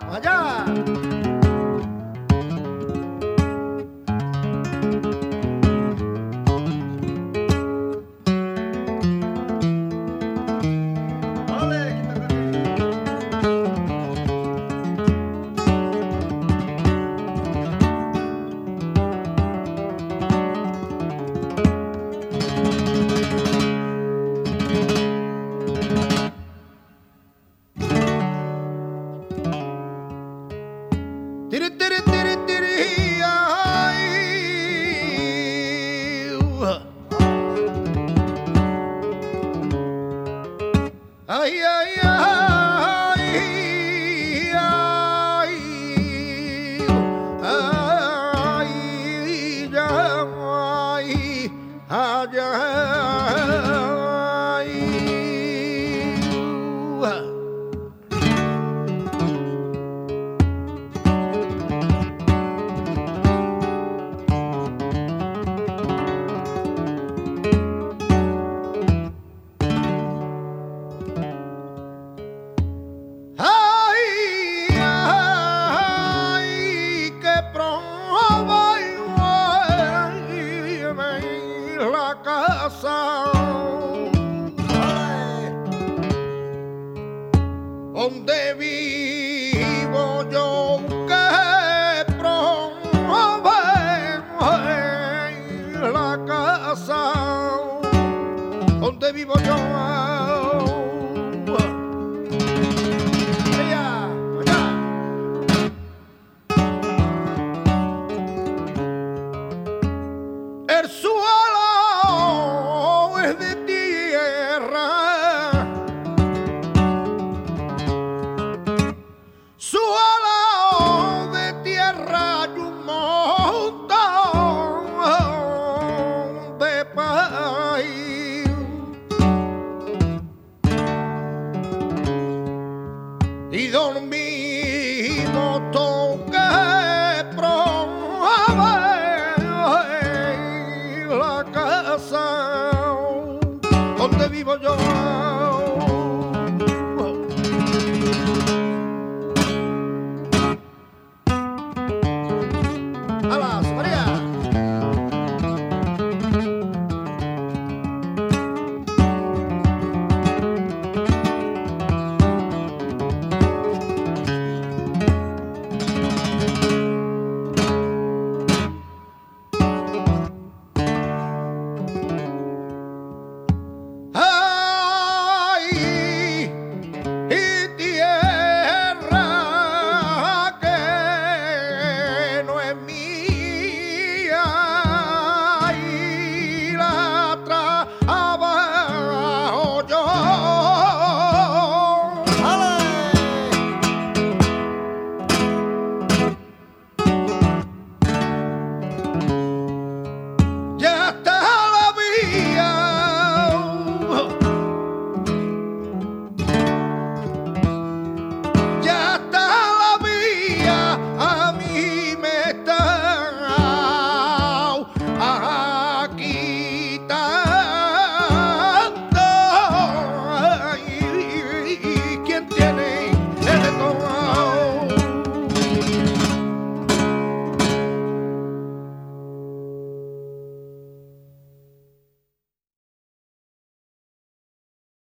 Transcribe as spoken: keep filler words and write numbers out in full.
allá. Tiri, tiri, tiri, tiri, ay, uh. Ay, ay, ay, ay, ay, ya, ay, ay, ay, uh. La casa donde vivo yo, que promueve la casa donde vivo yo. El suelo es de tierra, suelo de tierra y un montón de país. Y dormí